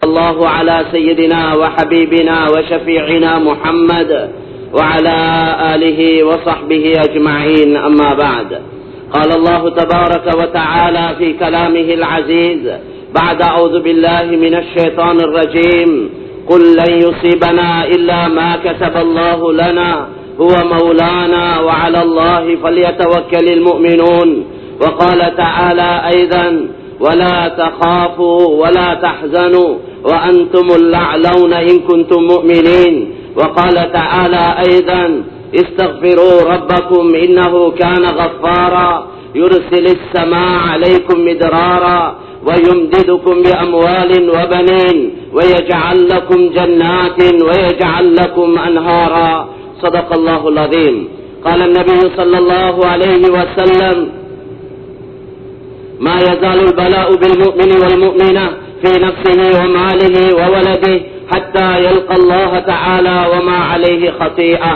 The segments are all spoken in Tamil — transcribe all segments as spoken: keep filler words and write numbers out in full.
الله على سيدنا وحبيبنا وشفيعنا محمد وعلى آله وصحبه أجمعين، أما بعد. قال الله تبارك وتعالى في كلامه العزيز بعد أعوذ بالله من الشيطان الرجيم: قل لن يصيبنا إلا ما كتب الله لنا هو مولانا وعلى الله فليتوكل المؤمنون. وقال تعالى أيضا: ولا تخافوا ولا تحزنوا وأنتم الأعلون إن كنتم مؤمنين. وقال تعالى أيضا: استغفروا ربكم إنه كان غفارا يرسل السماء عليكم مدرارا ويمددكم بأموال وبنين ويجعل لكم جنات ويجعل لكم أنهارا. صدق الله العظيم. قال النبي صلى الله عليه وسلم: ما يزال البلاء بالمؤمن والمؤمنة في نفسه وماله وولده حتى يلقى الله تعالى وما عليه خطيئة.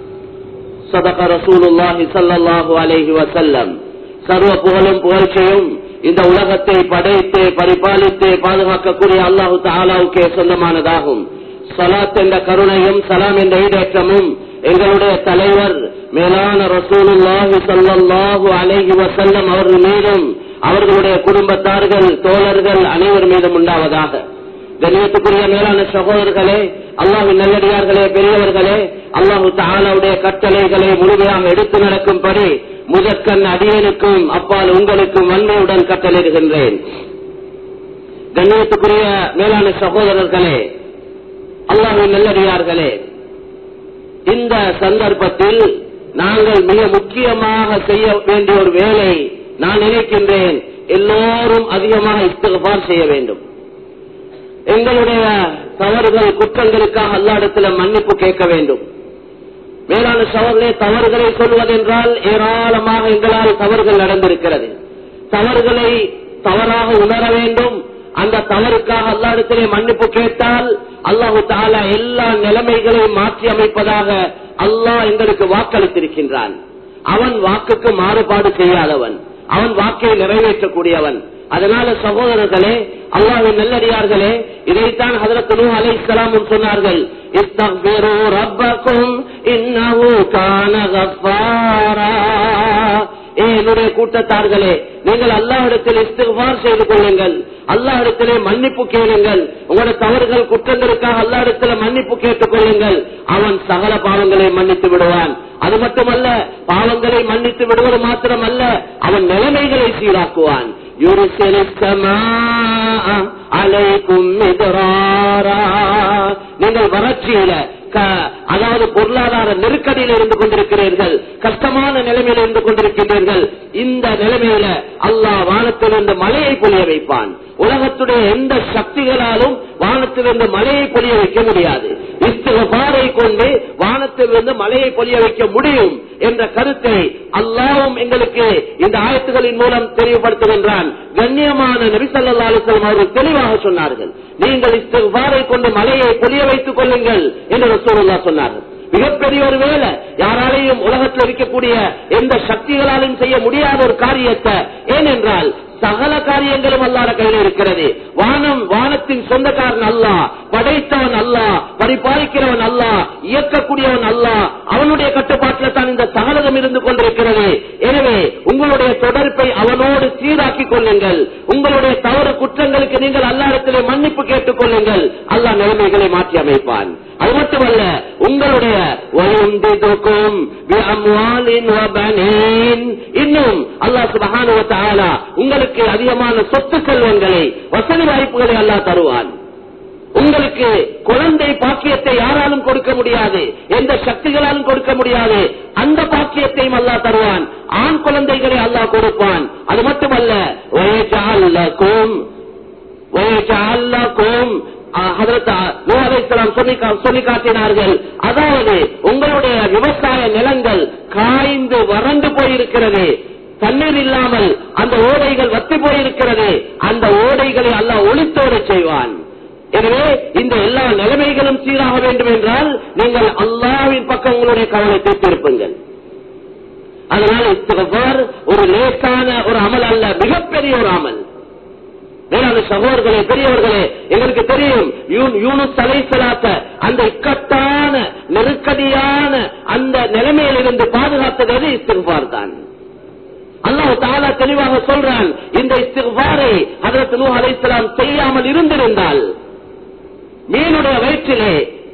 صدق رسول الله صلى الله عليه وسلم. சர்வ புகழும் புகழ்ச்சியும் இந்த உலகத்தை படைத்து பரிபாலித்து பாதுகாக்கக்கூடிய அல்லாஹு தஆலாவுக்கே சொந்தமானதாகும். ஸலாத் என்ற கருணையும் சலாம் என்ற ஈடேற்றமும் எங்களுடைய தலைவர் மேலான ரசூலுல்லாஹி ஸல்லல்லாஹு அலைஹி வஸல்லம் அவர்கள் மீதும் அவர்களுடைய குடும்பத்தார்கள் தோழர்கள் அனைவர் மீதும் உண்டாவதாக. கண்ணியத்துக்குரிய மேலான சகோதரர்களே, அல்லாஹ்வின் நல்லடியார்களே, பெரியவர்களே, அல்லாஹு தஆலாவுடைய கட்டளைகளை முழுமையாக எடுத்து நடக்கும்படி முதற்கண் அடியனுக்கும் அப்பால் உங்களுக்கும் வன்மையுடன் கட்டளையிடுகின்றேன். கண்ணியத்துக்குரிய மேலான சகோதரர்களே, அல்லாஹ்வின் நல்லடியார்களே, இந்த சந்தர்ப்பத்தில் நாங்கள் மிக முக்கியமாக செய்ய வேண்டிய ஒரு வேலை, நான் நினைக்கின்றேன் எல்லோரும் அதிகமாக இஸ்திக்ஃபார் செய்ய வேண்டும். எங்களுடைய தவறுகள் குற்றங்களுக்காக அல்லாஹ்விடத்தில் மன்னிப்பு கேட்க வேண்டும். மேலான சகோதரர்களே, தவறுகளை சொல்வதென்றால் ஏராளமாக எங்களால் தவறுகள் நடந்திருக்கிறது. தவறுகளை தவறாக உணர வேண்டும். அந்த தவறுக்காக அல்லாஹ்விடத்திலே மன்னிப்பு கேட்டால் அல்லாஹு தஆலா எல்லா நிலைமைகளையும் மாற்றி அமைப்பதாக அல்லாஹ் எங்களுக்கு வாக்களித்திருக்கின்றான். அவன் வாக்குக்கு மாறுபாடு செய்யாதவன், அவன் வாக்கை நிறைவேற்றக்கூடியவன். அதனால சகோதரர்களே, அல்லாஹ்வின் நல்லடியார்களே, இதைத்தான் ஹஜ்ரத் நூஹ் அலைஹிஸ்ஸலாம் சொன்னார்கள்: இஸ்தக்பிரு ரப்பக்கும் இன்னஹு கான கஃபாரா. என்னுடைய கூட்டத்தார்களே, நீங்கள் அல்லாஹ்விடத்தில் இஸ்திக்ஃபார் செய்து கொள்ளுங்கள், அல்லாஹ்விடத்திலே மன்னிப்பு கேளுங்கள். உங்களுடைய தவறுகள் குற்றங்களுக்காக அல்லாஹ்விடத்தில் மன்னிப்பு கேட்டுக் கொள்ளுங்கள். அவன் சகல பாவங்களை மன்னித்து விடுவான். அது மட்டுமல்ல, பாவங்களை மன்னித்து விடுவது மாத்திரமல்ல, அவன் நிலைமைகளை சீராக்குவான். நீங்கள் வறட்சியில, அதாவது பொருளாதார நெருக்கடியில் இருந்து கொண்டிருக்கிறீர்கள், கஷ்டமான நிலைமையில் இருந்து கொண்டிருக்கிறீர்கள். இந்த நிலைமையில அல்லாஹ் வானத்திலிருந்து மழையை பொழிய வைப்பான். உலகத்துடைய எந்த சக்திகளாலும் வானத்திலிருந்து மழையை பொழிய வைக்க முடியாது. இஸ்திக்ஃபாரை கொண்டு வானத்திலிருந்து மழையை பொழிய வைக்க முடியும் என்ற கருத்தை அல்லாஹ்வும் எங்களுக்கு இந்த ஆயத்துகளின் மூலம் தெளிவுபடுத்துகின்றான். கண்ணியமான நபி ஸல்லல்லாஹு அலைஹி வஸல்லம் அவர்கள் தெளிவாக சொன்னார்கள்: நீங்கள் இஸ்திக்ஃபாரை கொண்டு மழையை பொழிய வைத்துக் கொள்ளுங்கள் என்று ரசூலுல்லாஹ் சொன்னார்கள். மிகப்பெரிய ஒரு வேலை, யாராலையும் உலகத்தில் இருக்கக்கூடிய எந்த சக்திகளாலும் செய்ய முடியாத ஒரு காரியத்தை, ஏனென்றால் சகல காரியங்களும் அல்லாஹ் கையில் இருக்கிறது. வானம் வானத்தின் சொந்தக்காரன் அல்லாஹ், படைத்தவன் அல்லாஹ், பரிபாலிக்கிறவன் அல்லாஹ், இயக்கக்கூடியவன் அல்லாஹ். அவனுடைய கட்டுப்பாட்டில் தான் இந்த சகலகம் இருந்து கொண்டிருக்கிறது. எனவே உங்களுடைய தொடர்பை அவனோடு சீராக்கிக் கொள்ளுங்கள். உங்களுடைய தவறு குற்றங்களுக்கு நீங்கள் அல்லாஹ்விடத்திலே மன்னிப்பு கேட்டுக் கொள்ளுங்கள். அல்லாஹ் நிலைமைகளை மாற்றி அமைப்பான். அது மட்டுமல்ல, உங்களுடைய இன்னும் அல்லாஹ் சுப்ஹானஹு வ தஆலா உங்களுக்கு அதிகமான சொத்து செல்வங்களை, வசதி வாய்ப்புகளை அல்லாஹ் தருவான். உங்களுக்கு குழந்தை பாக்கியத்தை யாராலும் கொடுக்க முடியாது, எந்த சக்திகளாலும் கொடுக்க முடியாது. அந்த பாக்கியத்தையும் அல்லாஹ் தருவான். ஆண் குழந்தைகளை அல்லாஹ் கொடுப்பான். அது மட்டுமல்ல, சொல்லி காட்டினார்கள், அதாவது உங்களுடைய விவசாய நிலங்கள் காய்ந்து வறண்டு போயிருக்கிறது, தண்ணீர் இல்லாமல் அந்த ஓடைகள் வத்தி போயிருக்கிறது. அந்த ஓடைகளை அல்லாஹ் ஒளித்தோட செய்வான். எனவே இந்த எல்லா நிலைமைகளும் சீராக வேண்டும் என்றால் நீங்கள் அல்லாஹ்வின் பக்கம் உங்களுடைய கவனத்தை திருப்புங்கள். அதனால இஸ்திக்ஃபார் ஒரு லேசான ஒரு அமல் அல்ல, மிகப்பெரிய ஒரு அமல். வேளாண் சகோதரர்களே, பெரியவர்களே, எங்களுக்கு தெரியும் யூனுஸ் அலைஹிஸ்ஸலாத்த அந்த இக்கட்டான நெருக்கடியான அந்த நிலைமையிலிருந்து பாதுகாத்தது இஸ்திக்பார் தான். அல்லாஹ் தஆலா தெளிவாக சொல்றான், இந்த இஸ்திக்பாரை ஹஜ்ரத் நூஹ் அலைஹிஸ்ஸலாம் செய்யாமல் இருந்திருந்தால் மீனுடைய வயிற்றிலே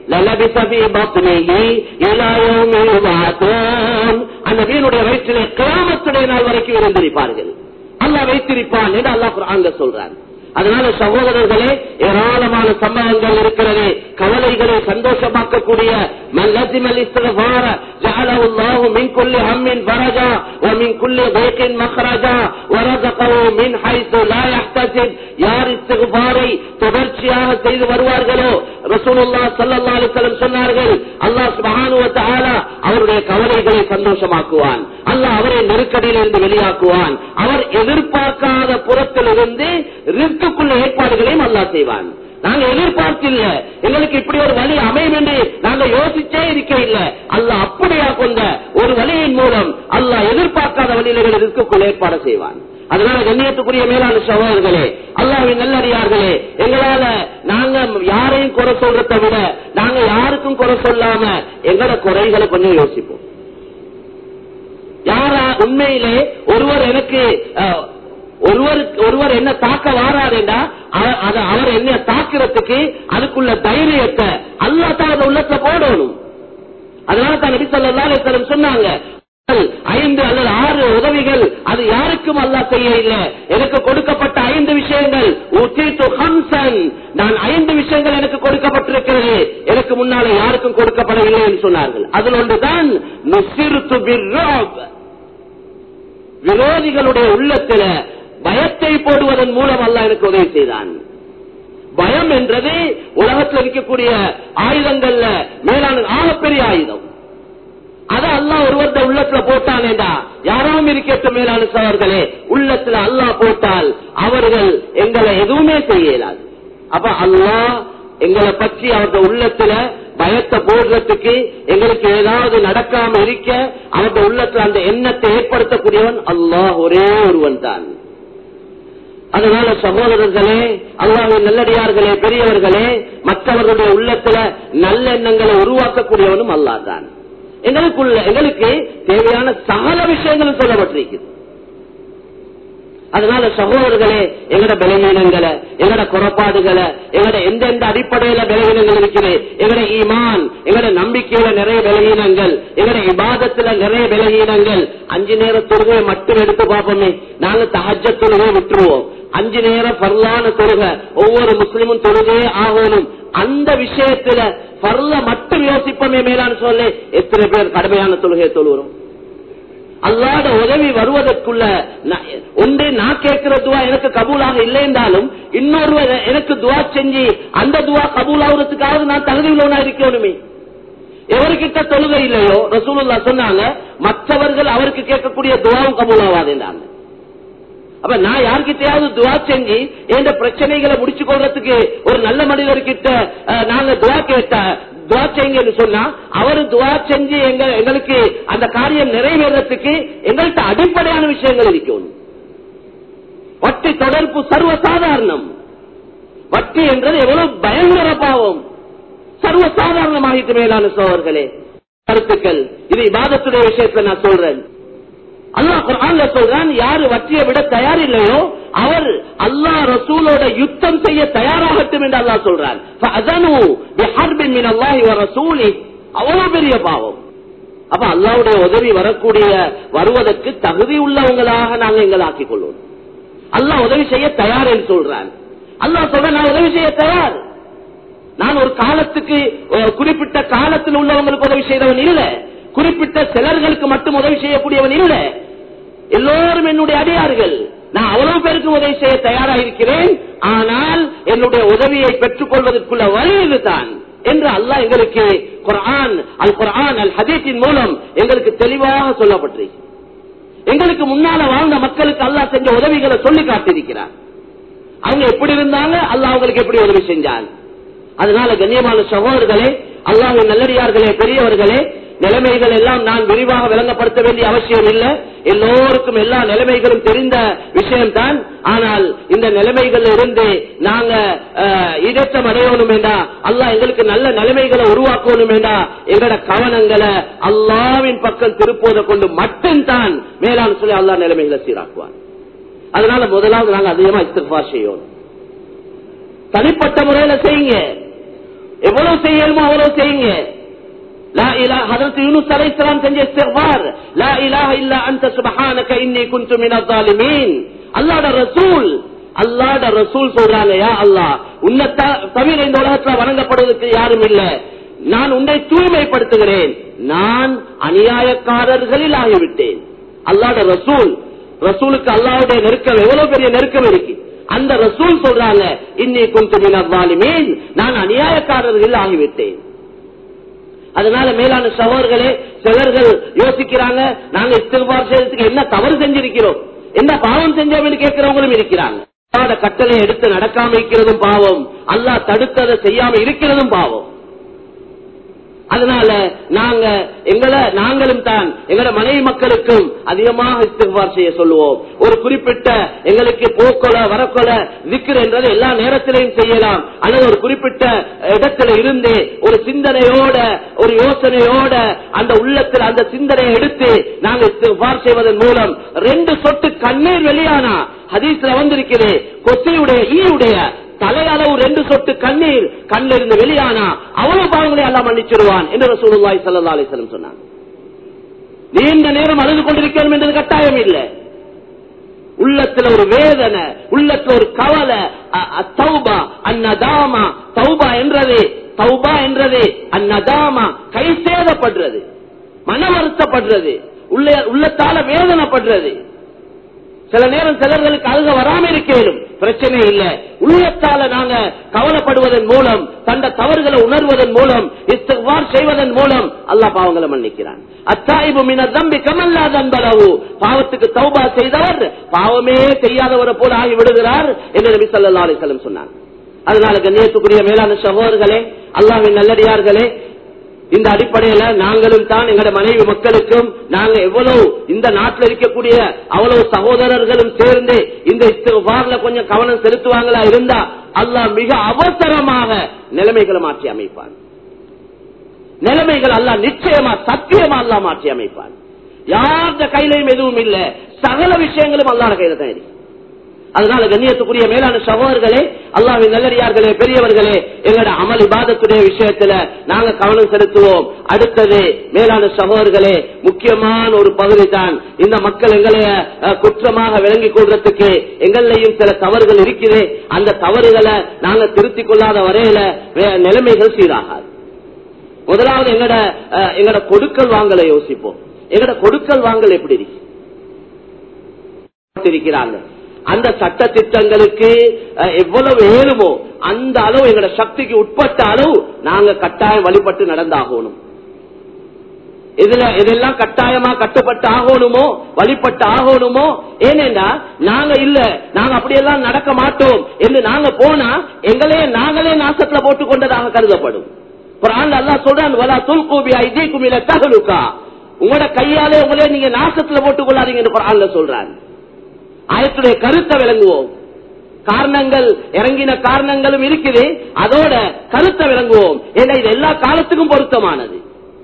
அந்த மீனுடைய வயிற்றிலே கியாமத்துடைய நாள் வரைக்கும் இருந்திருப்பார்கள். அல்லாஹ் வைத்திருப்பான் என்று அல்லாஹ் குர்ஆன்ல சொல்றான். அதனால சகோதரர்களே, ஏராளமான சம்பவங்கள் இருக்கிறது. கவலைகளை சந்தோஷமாக்கக்கூடிய மல்லதிமல் இஸ்திக்பார ஜஅலஹு அல்லாஹு மின் குல்லி ஹம்மின் ஃபரஜா வ மின் குல்லி தைகின் மக்ரஜா வ ரஸகஹு மின் ஹைஸு லா யஹ்தசிப். யார் இஸ்திக்பாரை தொடர்ச்சியாக செய்து வருவார்களோ, ரசூலுல்லாஹ் ஸல்லல்லாஹு அலைஹி வஸல்லம் சொன்னார்கள், அல்லாஹ் சுப்ஹானஹு வ தஆலா அவருடைய கவலைகளை சந்தோஷமாக்குவான். அல்லாஹ் அவரை நெருக்கடியிலிருந்து வெளியாக்குவான். அவர் எதிர்பார்க்காத புறத்திலிருந்து ரிஸ்க்குள்ள ஏற்பாடுகளையும் அல்லாஹ் செய்வான். நாங்க எதிர்பார்த்தில்ல, எங்களுக்கு இப்படி ஒரு வழி அமையும் என்று நாங்க யோசிச்சே இருக்க இல்ல. அல்லாஹ் அப்படியா கொண்ட ஒரு வழியின் மூலம் அல்லாஹ் எதிர்பார்க்காத வழியில ரிஸ்க்குள்ள ஏற்பாடு செய்வான். அதனால கண்ணியத்துக்குரிய மேலான சகோதரர்களே, அல்லாஹ்வின் நல்லடியார்களே, எங்களால நாங்க யாரையும் குறை சொல்றதை விட நாங்க யாருக்கும் குறை சொல்லாம எங்களோட குறைகளை கொஞ்சம் யோசிப்போம். யாரா உண்மையிலே ஒருவர் எனக்கு ஒருவர் ஒருவர் என்ன தாக்க வாராருண்டா அவர் என்ன தாக்கிறதுக்கு அதுக்குள்ள தைரியத்தை அல்லாஹ் தான் உள்ளத்துல போடணும். அதனால தான் நபி ஸல்லல்லாஹு அலைஹி வஸல்லம் சொன்னாங்க, ஐந்து அல்லது ஆறு உதவிகள் அது யாருக்கும் அல்லாஹ் செய்ய இல்லை. எனக்கு கொடுக்கப்பட்ட ஐந்து விஷயங்கள், நான் ஐந்து விஷயங்கள் எனக்கு கொடுக்கப்பட்டிருக்கிறது, எனக்கு முன்னால யாருக்கும் கொடுக்கப்படவில்லை என்று சொன்னார்கள். அதில் ஒன்றுதான் விரோதிகளுடைய உள்ளத்தில பயத்தை போடுவதன் மூலம் அல்லாஹ் எனக்கு உதவி செய்தான். பயம் என்றது உலகத்தில் இருக்கக்கூடிய ஆயுதங்கள்ல மேலான ஆகப்பெரிய ஆயுதம். அத அல்லாஹ் ஒருவருடைய உள்ளத்துல போட்டானேடா, யாரும் இருக்கட்டும் மேலான சகோதரர்களே, உள்ளத்துல அல்லாஹ் போட்டால் அவர்கள் எங்களை எதுவுமே செய்ய இயலாது. அப்ப அல்லாஹ் எங்களை பற்றி அவருடைய உள்ளத்துல பயத்தை போடுறதுக்கு, எங்களுக்கு ஏதாவது நடக்காம இருக்க அவருடைய உள்ளத்துல அந்த எண்ணத்தை ஏற்படுத்தக்கூடியவன் அல்லாஹ் ஒரே ஒருவன் தான். அதனால சகோதரர்களே, அல்லாஹ்வின் நல்லடியார்களே, பெரியவர்களே, மற்றவர்களுடைய உள்ளத்துல நல்லெண்ணங்களை உருவாக்கக்கூடியவனும் அல்லாஹ் தான். எங்களுக்குள்ள எங்களுக்கு தேவையான சகல விஷயங்களும் சொல்லப்பட்டிருக்கிறது. அதனால சகோதரர்களே, எங்கட பலவீனங்களை, எங்கட குறைபாடுகளை, எங்கட எந்தெந்த அடிப்படையில பலவீனங்கள் இருக்குது, எங்கட ஈமான், எங்கட நம்பிக்கையில நிறைய பலவீனங்கள், எங்கட இபாதத்துல நிறைய பலவீனங்கள். அஞ்சு நேர தொழுகையை மட்டும் எடுத்து பார்ப்போமே, நாங்க தஹஜ்ஜத் தொழுகையை விட்டுருவோம். அஞ்சு நேரம் ஃபர்லான தொழுகை ஒவ்வொரு முஸ்லிமும் தொழுகையே ஆகணும். அந்த விஷயத்துல ஃபர்ல மட்டும் யோசிப்போமே மேலான சொல்ல, எத்தனை பேர் கடுமையான தொழுகையை தொழுகிறோம். அல்லாஹ்வுடைய உதவி வருவதற்குள்ள ஒன்றே நான் கேட்கிற துவா எனக்கு கபூலாக இல்லை என்றாலும் இன்னொரு எனக்கு துவா செஞ்சு அந்த துவா கபூல் ஆகுறதுக்காக நான் தகுதி உள்ளவனா இருக்கணுமே. எவர்கிட்ட தொழுகை இல்லையோ ரசூலுல்லாஹ் சொன்னாங்க, மற்றவர்கள் அவருக்கு கேட்கக்கூடிய துவாவும் கபூல் ஆகாது என்றாங்க. அப்ப நான் யார்கிட்டயாவது துவா செஞ்சு எந்த பிரச்சனைகளை முடிச்சு கொள்றதுக்கு ஒரு நல்ல மனிதர்கிட்ட நாங்க துவா கேட்ட துவா செய்யுங்கன்னு சொன்னா, அவரு துவா செஞ்சு எங்க எங்களுக்கு அந்த காரியம் நிறைவேறதுக்கு எங்கள்கிட்ட அடிப்படையான விஷயங்கள் இருக்கணும். வட்டி தொடர்பு சர்வசாதாரணம். வட்டி என்றது எவ்வளவு பயங்கர பாவம், சர்வசாதாரணமாகிட்டு மேலான சோழர்களே. கருத்துக்கள் இது இபாதத்துடைய விஷயத்துல நான் சொல்றேன். அல்லாஹ் குர்ஆன்ல சொல்றான், யாரு வட்டியை விட தயார் இல்லையோ அவர் அல்லாஹ் ரசூலோட யுத்தம் செய்ய தயாராகட்டும் என்று அல்லாஹ் சொல்றான். ஃபஅதனு பிஹர்பின் மினல்லாஹி வ ரசூலி. அவ்வளவு பெரிய பாவம். அப்ப அல்லாஹ்வுடைய உதவி வரக்கூடிய வருவதற்கு தகுதி உள்ளவங்களாக நாங்க எங்களை ஆக்கிக் கொள்வோம். அல்லாஹ் உதவி செய்ய தயார் என்று சொல்றான். அல்லாஹ் சொல்ற நான் உதவி செய்ய தயார். நான் ஒரு காலத்துக்கு குறிப்பிட்ட காலத்தில் உள்ளவங்களுக்கு உதவி செய்தவன் இல்லை, குறிப்பிட்ட சிலர்களுக்கு மட்டும் உதவி செய்யக்கூடியவன் இல்லை. எல்லோரும் என்னுடைய அடியார்கள். நான் அவ்வளவு பேருக்கு உதவி செய்ய தயாராக இருக்கிறேன். ஆனால் என்னுடைய உதவியை பெற்றுக் கொள்வதற்குள்ள வழி இதுதான் என்று அல்லாஹ் எங்களுக்கு குர்ஆன் அல் குர்ஆன் அல் ஹதீஸின் மூலம் எங்களுக்கு தெளிவாக சொல்லப்பட்டிருக்கு. எங்களுக்கு முன்னால வாழ்ந்த மக்களுக்கு அல்லாஹ் செஞ்ச உதவிகளை சொல்லி காட்டியிருக்கிறார். அவங்க எப்படி இருந்தாங்க, அல்லாஹ் அவங்களுக்கு எப்படி உதவி செஞ்சான். அதனால கண்ணியமான சகோதரர்களே, அல்லாஹ்வின் நல்லடியார்களே, பெரியவர்களே, நிலைமைகள் எல்லாம் நான் விரிவாக விளங்கப்படுத்த வேண்டிய அவசியம் இல்லை. எல்லோருக்கும் எல்லா நிலைமைகளும் தெரிந்த விஷயம்தான். ஆனால் இந்த நிலைமைகள் இருந்து நாங்க இடேற்றம் அடையணும் வேண்டா, அல்லாஹ் எங்களுக்கு நல்ல நிலைமைகளை உருவாக்கணும் வேண்டா, எங்களோட கவனங்களை அல்லாஹ்வின் பக்கம் திருப்போதை கொண்டு மட்டும்தான் மேலான சொல்லி அல்லாஹ் நிலைமைகளை சீராக்குவார். அதனால முதலாவது நாங்க அதிகமா இஸ்திக்ஃபார் செய்யணும். தனிப்பட்ட முறையில செய்யுங்க, எவ்வளவு செய்யணுமோ அவ்வளவு செய்யுங்க. லா இலாஹ ஹஜ்ரத் யூனுஸ் அலைஹிஸ்ஸலாம் செஞ்ச இஸ்திக்ஃபார், லா இலாஹ இல்லா அன்த சுப்ஹானக இன்னி குன்து மினல் ஸாலிமீன். அல்லாஹ்வுடைய ரசூல் அல்லாஹ்வுடைய ரசூல் சொல்றாங்க, யா அல்லாஹ், உன்னை தவிர இந்த உலகத்துல வணங்கப்படுவதற்கு யாரும் இல்லை, நான் உன்னை தூய்மைப்படுத்துகிறேன், நான் அநியாயக்காரர்களில் ஆகிவிட்டேன். அல்லாஹ்வுடைய ரசூல், ரசூலுக்கு அல்லாஹ்வுடைய நெருக்கம் எவ்வளவு பெரிய நெருக்கம் இருக்கு. அந்த ரசூல் சொல்றாங்க, இன்னி குன்து மினல் ஸாலிமீன், நான் அநியாயக்காரர்கள் ஆகிவிட்டேன். அதனால மேலான சகோதரர்களே, சிலர்கள் யோசிக்கிறாங்க, நாங்க இஸ்திக்ஃபார் செய்யறதுக்கு என்ன தவறு செஞ்சிருக்கிறோம், என்ன பாவம் செஞ்சோம்னு கேட்கிறவங்களும் இருக்கிறாங்க. அல்லாஹ்வுடைய கட்டளை எடுத்து நடக்காம இருக்கிறதும் பாவம், அல்லாஹ் தடுத்ததை செய்யாம இருக்கிறதும் பாவம். அதனால நாங்க எங்களை நாங்களும் தான் எங்களோட மனைவி மக்களுக்கும் அதிகமாக இஸ்திக்ஃபார் செய்ய சொல்லுவோம். ஒரு குறிப்பிட்ட எங்களுக்கு போக்கொல வரக்கொல திக்ர் என்றது எல்லா நேரத்திலையும் செய்யலாம், அல்லது ஒரு குறிப்பிட்ட இடத்துல இருந்து ஒரு சிந்தனையோட ஒரு யோசனையோட அந்த உள்ளத்தில் அந்த சிந்தனையை எடுத்து நாங்கள் இஸ்திக்ஃபார் செய்வதன் மூலம் ரெண்டு சொட்டு கண்ணீர் வெளியானா ஹதீஸ்ல வந்திருக்கிறேன், கொசையுடைய ஈயுடைய தலையளவு ரெண்டு சொட்டு கண்ணீர் கண்ணில் இருந்து வெளியானா அவ்வளவு பாவங்களை அல்லாஹ் மன்னிச்சிருவான் என்று ரசூலுல்லாஹி ஸல்லல்லாஹு அலைஹி வஸல்லம் சொன்னாங்க. நீண்ட நேரம் அழுது கொண்டிருக்கணும் என்றது கட்டாயம் இல்லை. உள்ளத்துல ஒரு வேதனை, உள்ளத்துல ஒரு கவலை, தௌபா அந்நதாமா, தௌபா என்றது தௌபா என்றது அந்நதாமா, கை சேதப்படுறது, மன வருத்தப்படுறது, உள்ளத்தால வேதனைப்படுறது. சில நேரம் சிலர்களுக்கு அழுக வராம இருக்கேனும், பிரச்சனை இல்லை. உள்ளத்தால நாங்க கவலைப்படுவதன் மூலம், தந்த தவறுகளை உணர்வதன் மூலம், இஸ்திக்ஃபார் செய்வதன் மூலம் அல்லாஹ் பாவங்களை மன்னிக்கிறான். அத்தாயிபு மினல் ஸம்பி கமல்லா ஸம்பலஹு, பாவத்துக்கு தௌபா செய்தவர் பாவமே செய்யாதவரை போல ஆகி விடுகிறார் என்று நபி ஸல்லல்லாஹு அலைஹி வஸல்லம் சொன்னார். அதனால கண்ணியத்துக்குரிய மேலான சகோதரர்களே, அல்லாஹ்வின் நல்லடியார்களே, இந்த அடிப்படையில நாங்களும் தான் எங்களோட மனைவி மக்களுக்கும் நாங்க எவ்வளவு இந்த நாட்டில் இருக்கக்கூடிய அவ்வளவு சகோதரர்களும் சேர்ந்து இந்த இஸ்திக்ஃபார்ல கொஞ்சம் கவனம் செலுத்துவாங்களா இருந்தா அல்லாஹ் மிக அவசரமாக நிலைமைகளை மாற்றி அமைப்பான். நிலைமைகள் அல்லாஹ் நிச்சயமா சத்தியமா அல்லாஹ் மாற்றி அமைப்பான். யார்த கையிலையும் எதுவும் இல்ல, சகல விஷயங்களும் அல்லாஹ் கையில தான் இருக்கு. அதனால கண்ணியத்துக்குரிய மேலான சகோதரர்களே, அல்லாஹ்வின் நல்லடியார்களே, பெரியவர்களே, எங்களோட அமல் இபாதத்துடைய விஷயத்துல நாங்க கவனம் செலுத்துவோம். அடுத்தது மேலான சகோதரர்களே, முக்கியமான ஒரு பகுதி தான் இந்த மக்கள் எங்களை குற்றமாக விளங்கிக் கொள்றதுக்கு எங்களையும் சில தவறுகள் இருக்குது. அந்த தவறுகளை நாங்க திருத்திக் கொள்ளாத வரையில நிலைமைகள் சீராகாது. முதலாவது எங்கட எங்கட கொடுக்கல் வாங்கலை யோசிப்போம். எங்கட கொடுக்கல் வாங்கல் எப்படி இருக்கிறாங்க, அந்த சட்ட திட்டங்களுக்கு எவ்வளவு ஏழுமோ அந்த அளவு எங்களோட சக்திக்கு உட்பட்ட அளவு நாங்க கட்டாயம் வழிபட்டு நடந்தாகணும். இதுல இதெல்லாம் கட்டாயமா கட்டுப்பட்டு ஆகணுமோ, வழிபட்டு ஆகணுமோ. ஏனென்றா நாங்க இல்ல, நாங்க அப்படியெல்லாம் நடக்க மாட்டோம் என்று நாங்க போனா எங்களே நாங்களே நாசத்துல போட்டுக் கொண்டதாக கருதப்படும். குர்ஆன்ல அல்லாஹ் சொல்றான், வலா துல்கு பிஐதீக்கும் இலா தஹலுகா, உங்களோட கையாலே உங்களே நீங்க நாசத்துல போட்டுக் கொள்ளாதீங்க என்று குர்ஆன்ல சொல்றான். ஆயத்துடைய கருத்தை விளங்குவோம். காரணங்கள் இறங்கின காரணங்களும் இருக்குது, அதோட கருத்தை விளங்குவோம். ஏன்னா இது எல்லா காலத்துக்கும் பொருத்தமானது.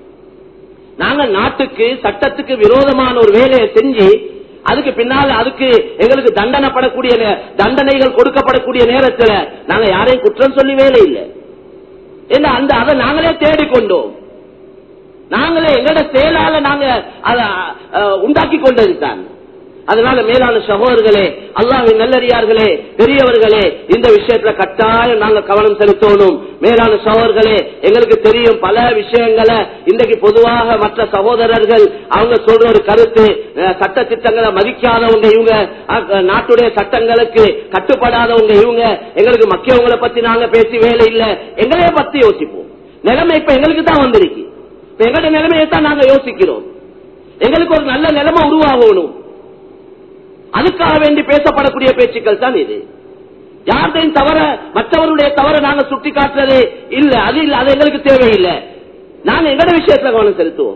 நாங்க நாட்டுக்கு சட்டத்துக்கு விரோதமான ஒரு வேலையை செஞ்சு அதுக்கு பின்னால அதுக்கு எங்களுக்கு தண்டனைப்படக்கூடிய தண்டனைகள் கொடுக்கப்படக்கூடிய நேரத்தில் நாங்க யாரையும் குற்றம் சொல்லி வேலை இல்லை. ஏன்னா அந்த அதை நாங்களே தேடிக்கொண்டோம், நாங்களே எங்களோட செயலால நாங்க அதை உண்டாக்கி கொண்டது தான். அதனால மேலான சகோதரர்களே, அல்லாஹ்வின் நல்லடியார்களே, பெரியவர்களே, இந்த விஷயத்துல கட்டாயம் நாங்க கவனம் செலுத்தணும். மேலான சகோதரர்களே, எங்களுக்கு தெரியும் பல விஷயங்களை இன்றைக்கு பொதுவாக மற்ற சகோதரர்கள் அவங்க சொல்ற ஒரு கருத்து, சட்ட திட்டங்களை மதிக்காதவங்க இவங்க, நாட்டுடைய சட்டங்களுக்கு கட்டுப்படாதவங்க இவங்க, எங்களுக்கு மக்கியவங்களை பத்தி நாங்க பேசி வேலை இல்லை, எங்களையே பத்தி யோசிப்போம். நிலைமை இப்ப எங்களுக்கு தான் வந்திருக்கு. இப்ப எங்களுடைய நிலைமையை தான் நாங்க யோசிக்கிறோம். எங்களுக்கு ஒரு நல்ல நிலைமை உருவாகணும், அதுக்காக வேண்டி பேசப்படக்கூடிய பேச்சுக்கள் தான் இது. யார்தையும் தவற, மற்றவருடைய தவற நாங்க சுட்டி காட்டுறது இல்ல, அது இல்ல, அது எங்களுக்கு தேவையில்லை. நாங்க எங்கட விஷயத்துல கவனம் செலுத்துவோம்.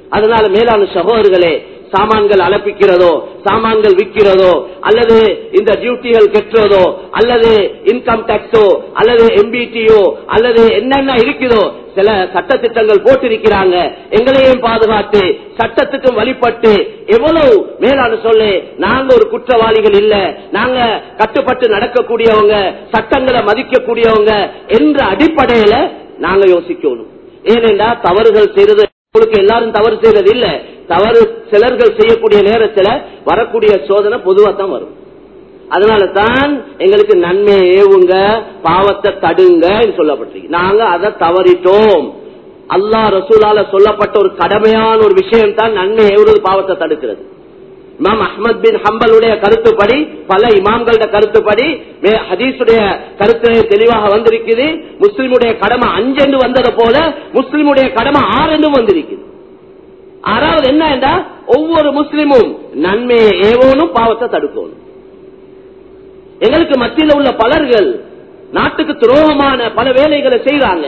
அதனால மேலான சகோதரர்களே, சாமான்கள் அலப்பிக்கிறதோ, சாமான்கள் விற்கிறதோ, அல்லது இந்த டியூட்டிகள் கெட்டுறதோ, அல்லது இன்கம் டாக்ஸோ, அல்லது எம்பிடியோ, அல்லது என்னென்ன இருக்குதோ, சில சட்ட திட்டங்கள் போட்டிருக்கிறாங்க. எங்களையும் பாதுகாத்து சட்டத்துக்கும் வழிபட்டு எவ்வளவு மேலான சொல்லு, நாங்க ஒரு குற்றவாளிகள் இல்ல, நாங்க கட்டுப்பட்டு நடக்கக்கூடியவங்க, சட்டங்களை மதிக்கக்கூடியவங்க என்ற அடிப்படையில நாங்க யோசிக்கணும். ஏனென்றா தவறுகள் செய்யறது உங்களுக்கு எல்லாரும் தவறு செய்யறது இல்ல, தவறு சிலர்கள் செய்யக்கூடிய நேரத்தில் வரக்கூடிய சோதனை பொதுவா தான் வரும். அதனால தான் எங்களுக்கு நன்மையை ஏவுங்க, பாவத்தை தடுங்க சொல்லப்பட்டிருக்கு. நாங்க அதை தவறிட்டோம். அல்லாஹ் ரசூலால சொல்லப்பட்ட ஒரு கடமையான ஒரு விஷயம் தான் நன்மை ஏவுறது, பாவத்தை தடுக்கிறது. இமாம் அஹ்மத் பின் ஹம்பலுடைய கருத்துப்படி, பல இமாம்களோட கருத்துப்படி, ஹதீஸுடைய கருத்து தெளிவாக வந்திருக்குது. முஸ்லிமுடைய கடமை அஞ்சு என்று வந்தது போல முஸ்லிமுடைய கடமை ஆறு என்று வந்திருக்குது. ஆறாவது என்ன என்றா, ஒவ்வொரு முஸ்லிமும் நன்மையை ஏவோனும், பாவத்தை தடுக்கணும். எங்களுக்கு மத்தியில் உள்ள பலர்கள் நாட்டுக்கு துரோகமான பல வேலைகளை செய்யறாங்க.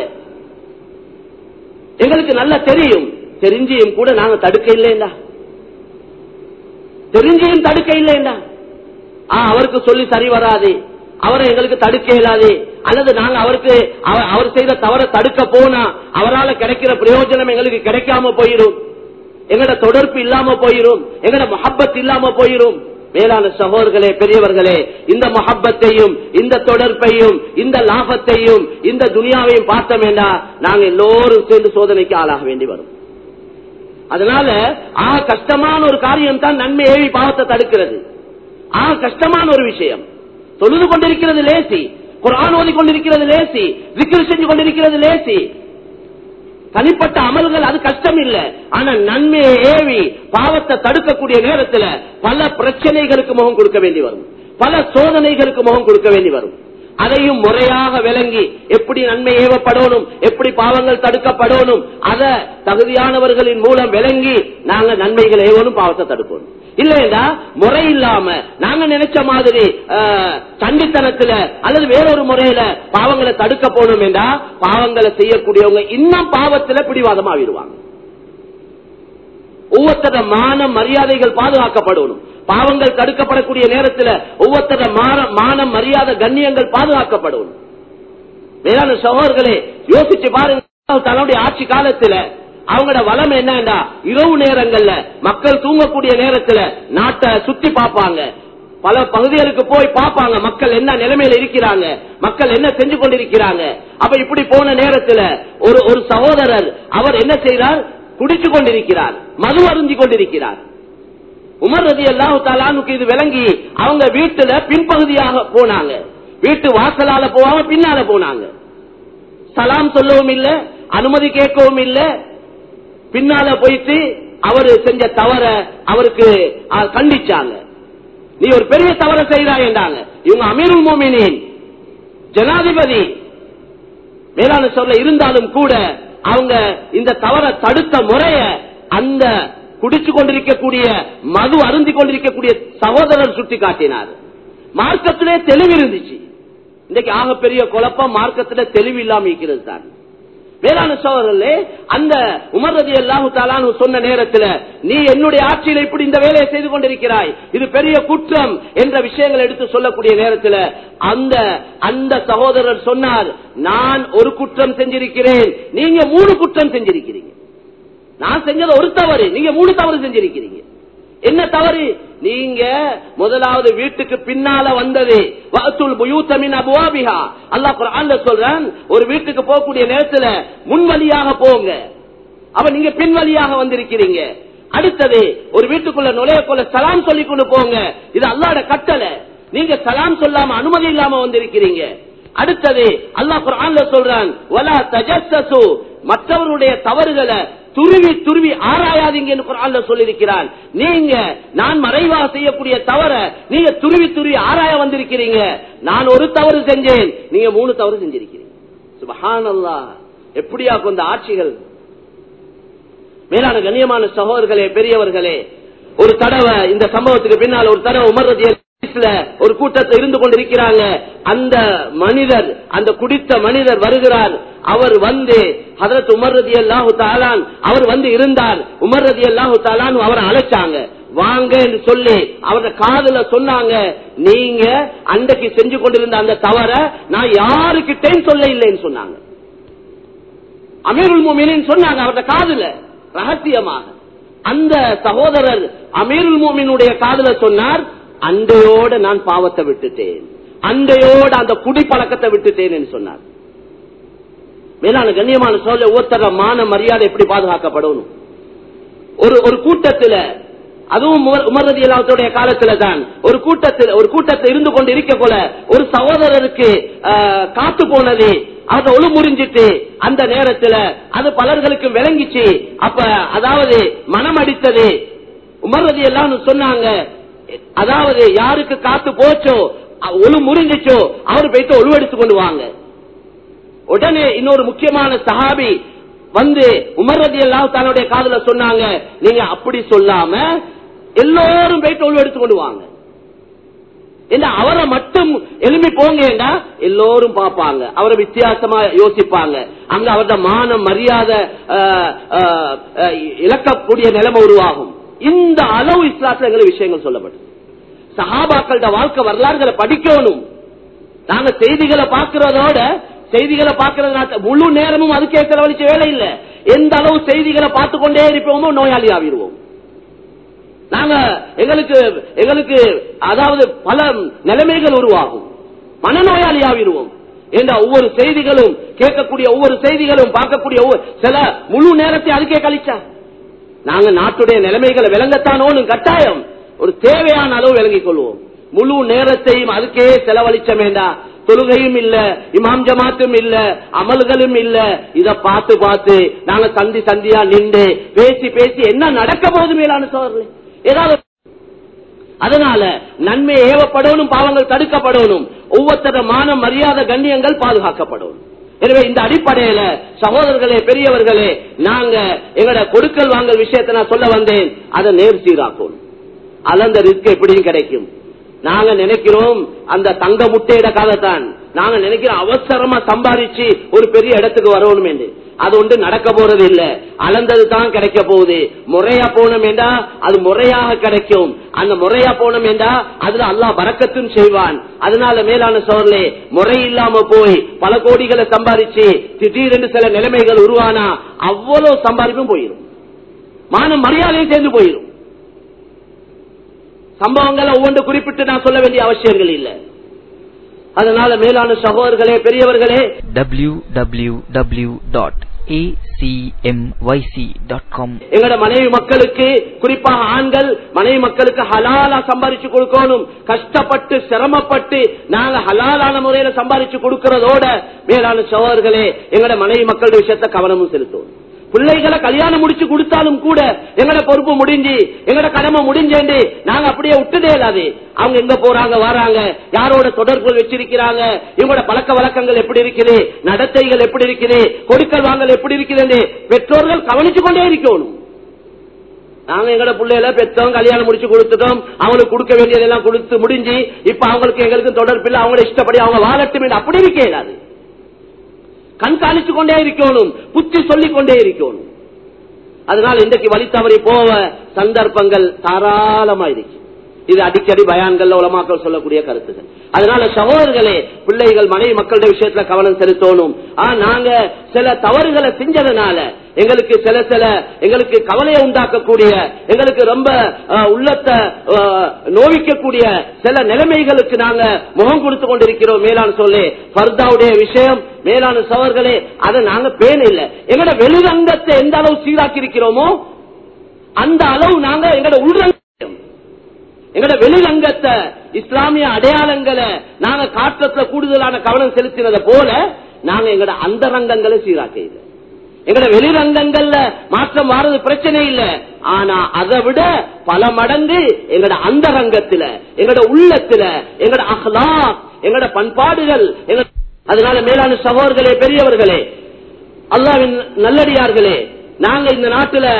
எங்களுக்கு நல்லா தெரியும், தெரிஞ்சியும் கூட நாங்க தடுக்க இல்லைண்டா, தெரிஞ்சியும் தடுக்க இல்லைண்டா. அவருக்கு சொல்லி சரி வராது, அவரை எங்களுக்கு தடுக்க இயலாது, அல்லது நாங்க அவருக்கு அவர் செய்த தவறை தடுக்க போனா அவரால் கிடைக்கிற பிரயோஜனம் எங்களுக்கு கிடைக்காம போயிடும், எங்கட தொடர்பு இல்லாம போயிரும், எங்கட முஹப்பத் இல்லாம போயிரும். மேலான சகோதரர்களே, பெரியவர்களே, இந்த முஹப்பத்தையும் இந்த தொடர்பையும் இந்த லாபத்தையும் இந்த துனியாவையும் பார்த்தோம் என்றா நாங்க எல்லோரும் சேர்ந்து சோதனைக்கு ஆளாக வேண்டி வரும். அதனால ஆக கஷ்டமான ஒரு காரியம் தான் நன்மை ஏவி பாவத்தை தடுக்கிறது. ஆக கஷ்டமான ஒரு விஷயம். தொழுது கொண்டிருக்கிறது லேசி, குர்ஆன் ஓதி கொண்டிருக்கிறது லேசி, விக்ர் செஞ்சு கொண்டிருக்கிறது லேசி. தனிப்பட்ட அமல்கள் அது கஷ்டம் இல்ல. ஆனா நன்மையை ஏவி பாவத்தை தடுக்கக்கூடிய நேரத்தில் பல பிரச்சனைகளுக்கு முகம் கொடுக்க வேண்டி வரும், பல சோதனைகளுக்கு முகம் கொடுக்க வேண்டி வரும். அதையும் முறையாக விளங்கி எப்படி நன்மை ஏவப்படணும், எப்படி பாவங்கள் தடுக்கப்படணும், அத தகுதியானவர்களின் மூலம் விளங்கி நாங்க நன்மைகள் ஏவணும், பாவத்தை தடுக்கணும். இல்லையா முறை இல்லாம நாங்க நினைச்ச மாதிரி சண்டித்தனத்துல அல்லது வேறொரு முறையில பாவங்களை தடுக்க போனோம் என்றா பாவங்களை செய்யக்கூடியவங்க இன்னும் பாவத்துல பிடிவாதமாவிடுவாங்க. ஒவ்வொருத்தர மான மரியாதைகள் பாதுகாக்கப்படணும். பாவங்கள் தடுக்கப்படக்கூடிய நேரத்தில் ஒவ்வொருத்தர மான மரியாதை கண்ணியங்கள் பாதுகாக்கப்படணும். வேளாண் சகோதரர்களே, யோசிச்சு பாருங்க, தன்னுடைய ஆட்சி காலத்துல அவங்களோட வளம் என்னண்டா, இரவு நேரங்கள்ல மக்கள் தூங்கக்கூடிய நேரத்துல நாட்டை சுத்தி பார்ப்பாங்க, பல பகுதிகளுக்கு போய் பார்ப்பாங்க, மக்கள் என்ன நிலைமையில இருக்கிறாங்க, மக்கள் என்ன செஞ்சு கொண்டிருக்கிறாங்க. அப்ப இப்படி போன நேரத்துல ஒரு ஒரு சகோதரர் அவர் என்ன செய்றார், குடிச்சு கொண்டிருக்கிறார், மது அருந்தி கொண்டிருக்கிறார். உமர் ரலியல்லாஹு தஆலாவுக்கு இது விளங்கி அவங்க வீட்டுல பின்பகுதியாக போனாங்க, வீட்டு வாசலால போவாங்க, பின்னால போனாங்க. சலாம் சொல்லவும் இல்ல, அனுமதி கேட்கவும் இல்ல, பின்னால போயிட்டு அவரு செஞ்ச தவற அவருக்கு கண்டிச்சாங்க. நீ ஒரு பெரிய தவறை செய்கிறாய் என்றாங்க. இவங்க அமீருல் மோமினீன், ஜனாதிபதி, மேலான சொல்ல இருந்தாலும் கூட அவங்க இந்த தவறை தடுத்த முறைய அந்த குடிச்சு கொண்டிருக்கக்கூடிய மது அருந்தி கொண்டிருக்கக்கூடிய சகோதரர் சுட்டி காட்டினார். மார்க்கத்திலே தெளிவு இருந்துச்சு. இன்னைக்கு ஆகப்பெரிய குழப்பம் மார்க்கத்திலே தெளிவு இல்லாம இருக்கிறது தான். வேளாண் சகோதரர்களே, அந்த உமர் ரலியல்லாஹு தஆலா சொன்ன நேரத்தில் நீ என்னுடைய ஆட்சியில் இப்படி இந்த வேலையை செய்து கொண்டிருக்கிறாய், இது பெரிய குற்றம் என்ற விஷயங்களை எடுத்து சொல்லக்கூடிய நேரத்தில் அந்த அந்த சகோதரர் சொன்னார், நான் ஒரு குற்றம் செஞ்சிருக்கிறேன், நீங்க மூணு குற்றம் செஞ்சிருக்கிறீங்க. நான் செஞ்சது ஒரு தவறு, நீங்க மூணு தவறு செஞ்சிருக்கிறீங்க. என்ன தவறு? நீங்க முதலாவது வீட்டுக்கு பின்னால வந்தது வஅத்துல் புயூத மின் அப்வாபிஹா. அல்லாஹ் குர்ஆன்ல சொல்றான், ஒரு வீட்டுக்கு போகக்கூடிய நேரத்துல முன் வழியாக போங்க, அப்ப நீங்க பின் வழியாக வந்திருக்கிறீங்க. அடுத்தது ஒரு வீட்டுக்குள்ள நுழையக்குள்ள சலாம் சொல்லி கொண்டு போங்க, இது அல்லாஹ்வுடைய கட்டளை, நீங்க சலாம் சொல்லாம அனுமதி இல்லாம வந்திருக்கிறீங்க. அடுத்தது அல்லாஹ் குர்ஆன்ல சொல்றான், வலா தஜஸ்ஸசு, மற்றவருடைய தவறுகளை துருவி துருவி ஆராயாதீங்க என்று குர்ஆன்ல சொல்லியிருக்கிறான். நீங்க நான் மறைவாக செய்யக்கூடிய தவற நீங்க துருவி துருவி ஆராய வந்திருக்கிறீங்க. நான் ஒரு தவறு செஞ்சேன், நீங்க மூணு தவறு செஞ்சிருக்கிறீங்க. சுப்ஹானல்லாஹ், எப்படியா கொண்ட ஆட்சிகள். மேலான கண்ணியமான சகோதரர்களே, பெரியவர்களே, ஒரு தடவை இந்த சம்பவத்துக்கு பின்னால் ஒரு தடவை உமர் ரலியல்லாஹு மஜ்லிஸ்ல ஒரு கூட்டத்தை இருந்து கொண்டிருக்கிறாங்க. அந்த மனிதர், அந்த குடித்த மனிதர் வருகிறார். அவர் வந்து ஹஜ்ரத் உமர் ரலியல்லாஹு தஆலா அவர் வந்து இருந்தார். உமர் ரலியல்லாஹு தஆலா அவரை அழைச்சாங்க, வாங்க என்று சொல்லி அவருடைய காதுல சொன்னாங்க, நீங்க அன்றைக்கு செஞ்சு கொண்டிருந்த அந்த தவற நான் யாருக்கிட்டையும் சொல்ல இல்லைன்னு சொன்னாங்க. அமீருல் முஃமினீன் சொன்னாங்க அவருடைய காதுல ரகசியமாக. அந்த சகோதரர் அமீருல் முஃமினுடைய காதுல சொன்னார், அண்டையோட நான் பாவத்தை விட்டுட்டேன், அண்டையோட அந்த குடி பழக்கத்தை விட்டுட்டேன் என்று சொன்னார். மேலான கண்ணியமான சொல்ல ஒருத்தர மான மரியாதை எப்படி பாதுகாக்கப்படணும்? ஒரு ஒரு கூட்டத்தில், அதுவும் உமர் ரலியல்லாஹு காலத்துல தான் ஒரு கூட்டத்தில் ஒரு கூட்டத்தில் இருந்து கொண்டு இருக்க போல ஒரு சகோதரருக்கு காத்து போனது, அதை ஒழு முறிஞ்சிட்டு அந்த நேரத்தில் அது பலர்களுக்கு விளங்கிச்சு. அப்ப அதாவது மனம் அடித்தது. உமர் ரலியல்லாஹு சொன்னாங்க, அதாவது யாருக்கு காத்து போச்சோ ஒழு முறிஞ்சிச்சோ அவர் போயிட்டு ஒழுவெடுத்து கொண்டு வாங்க. உடனே இன்னொரு முக்கியமான சஹாபி வந்து உமர் ரலியல்லாஹு தஆலாவுடைய காதுல சொன்னாங்க, நீங்க அப்படி சொல்லாம எல்லோரும் போயிட்டு ஒழுவு எடுத்து கொண்டு வாங்க. அவரை மட்டும் எழுப்பி போங்க, எல்லோரும் பார்ப்பாங்க, அவரை வித்தியாசமா யோசிப்பாங்க. அங்க அவரோட மான மரியாதை இழக்கக்கூடிய நிலைமை உருவாகும். இந்த அளவு இஸ்லாத்துல எங்களுக்கு விஷயங்கள் சொல்லப்படும். சஹாபாக்களோட வாழ்க்கை வரலாறுகளை படிக்கணும். நாங்க செய்திகளை பார்க்கிறதோட செய்திகளை பார்க்கறது முழு நேரமும் அதுக்கே செலவழிச்ச வேலை இல்ல. எந்த அளவு செய்திகளை பார்த்து கொண்டே இருப்போமோ நோயாளி ஆகிடுவோம். நாங்க எங்களுக்கு எங்களுக்கு அதாவது பல நிலைமைகள் உருவாகும், மனநோயாளி ஆகிடுவோம். என்ற ஒவ்வொரு செய்திகளும் கேட்கக்கூடிய ஒவ்வொரு செய்திகளும் பார்க்கக்கூடிய சில முழு நேரத்தை அதுக்கே கழிச்சா நாங்க நாட்டுடைய நிலைமைகளை விளங்கத்தானோன்னு கட்டாயம் ஒரு தேவையான அளவு விளங்கிக் கொள்வோம். முழு நேரத்தையும் அதுக்கே செலவழிச்ச வேண்டாம். தொழுகையும் இல்ல, இமாம் ஜமாத்தும் இல்ல, அமல்களும் இல்ல. இத பார்த்து பார்த்து நாங்க சந்தி சந்தியா நின்று பேசி பேசி என்ன நடக்க போகுது மேலான சோழர்களே? ஏதாவது அதனால நன்மை ஏவப்படணும், பாவங்கள் தடுக்கப்படணும், ஒவ்வொருத்தர மான மரியாதை கண்ணியங்கள் பாதுகாக்கப்படும். எனவே இந்த அடிப்படையில சகோதரர்களே, பெரியவர்களே, நாங்க எங்களோட கொடுக்கல் வாங்கல் விஷயத்தை நான் சொல்ல வந்தேன். அதை நேர் சீராக்கும். அளந்த ரிஸ்க் எப்படியும் கிடைக்கும். நாங்க நினைக்கிறோம் அந்த தங்க முட்டையிட காலத்தான் நாங்க நினைக்கிறோம் அவசரமா சம்பாதிச்சு ஒரு பெரிய இடத்துக்கு வரணும் என்று. அது ஒன்று நடக்க போறது இல்ல. அளந்தது தான் கிடைக்க போகுது. முறையா போனோம் என்றா அது முறையாக கிடைக்கும். அந்த முறையா போனோம் என்றா அதுல அல்லாஹ் பரக்கத்தும் செய்வான். அதனால மேலான சோழர்களே, முறை இல்லாம போய் பல கோடிகளை சம்பாதிச்சு திடீரென்று சில நிலைமைகள் உருவானா அவ்வளவு சம்பாதிப்பும் போயிடும், மான மரியாதையும் சேர்ந்து போயிடும். சம்பவங்களை ஒவ்வொன்று குறிப்பிட்டு நான் சொல்ல வேண்டிய அவசியங்கள் இல்லை. அதனால மேலான சகோதரர்களே, பெரியவர்களே, W W W dot A C M Y C dot com எங்கட மனைவி மக்களுக்கு, குறிப்பாக ஆண்கள் மனைவி மக்களுக்கு ஹலாலா சம்பாதிச்சு கொடுக்கணும். கஷ்டப்பட்டு சிரமப்பட்டு நாங்க ஹலாலான முறையில சம்பாதிச்சு கொடுக்கறதோட மேலான சகோதரர்களே, எங்கட மனைவி மக்களுடைய விஷயத்தை கவனமும் செலுத்தும். பிள்ளைகளை கல்யாணம் முடிச்சு கொடுத்தாலும் கூட எங்கட பொறுப்பு முடிஞ்சு எங்கட கடமை முடிஞ்சேண்டு நாங்க அப்படியே விட்டுதே இல்லாது. அவங்க எங்க போறாங்க, வராங்க, யாரோட தொடர்புகள் வச்சிருக்கிறாங்க, இவங்களோட பழக்க வழக்கங்கள் எப்படி இருக்குது, நடத்தைகள் எப்படி இருக்குது, கொடுக்கல் வாங்கல் எப்படி இருக்குது, பெற்றோர்கள் கவனிச்சு கொண்டே இருக்கணும். நாங்க எங்கட பிள்ளைகளை பெற்றவங்க கல்யாணம் முடிச்சு கொடுத்துட்டோம், அவங்களுக்கு கொடுக்க வேண்டியதெல்லாம் கொடுத்து முடிஞ்சு இப்ப அவங்களுக்கு எங்களுக்கு தொடர்பு இல்லை, அவங்களோட இஷ்டப்படி அவங்க வாழட்டும் அப்படி இருக்க இயலாது. கண்காணிச்சு கொண்டே இருக்கணும், புத்தி சொல்லிக் கொண்டே இருக்கணும். அதனால இன்றைக்கு வழி தவறி போவ சந்தர்ப்பங்கள் தாராளமா இருக்கு. இது அடிக்கடி பயான்கள் உலமாக்கள் சொல்லக்கூடிய கருத்துகள். அதனால சகோதரர்களே, பிள்ளைகள் மனைவி மக்களுடைய விஷயத்துல கவனம் செலுத்தணும். நாங்க சில தவறுகளை செஞ்சதுனால எங்களுக்கு சில சில எங்களுக்கு கவலையை உண்டாக்கக்கூடிய, எங்களுக்கு ரொம்ப உள்ளத்தை நோவிக்கக்கூடிய சில நிலைமைகளுக்கு நாங்க முகம் கொடுத்து கொண்டிருக்கிறோம். மேலான சொல்லி ஃபர்தாவுடைய விஷயம் மேலான சகோதரர்களே, அதை நாங்க பேண இல்லை. எங்களோட வெளிரங்கத்தை எந்த அளவு சீராக்கி இருக்கிறோமோ அந்த அளவு நாங்க எங்களோட உள்ரங்க எங்கட வெளிரங்கத்தை இஸ்லாமிய அடையாளங்களை நாங்க காற்றத்துல கூடுதலான கவனம் செலுத்தினதை போல நாங்க எங்கட அந்த ரங்கங்களை சீராக்க. எங்கட வெளிரங்கங்கள்ல மாற்றம் மாறது பிரச்சனை இல்லை. ஆனா அதை விட பல மடங்கு எங்கட அந்த ரங்கத்துல, எங்கட உள்ளத்துல, எங்கட அஹ்லாக், எங்கட பண்பாடுகள். அதனால மேலான சகோதரர்களே, பெரியவர்களே, அல்லாஹ்வின் நல்லடியார்களே, நாங்க இந்த நாட்டுல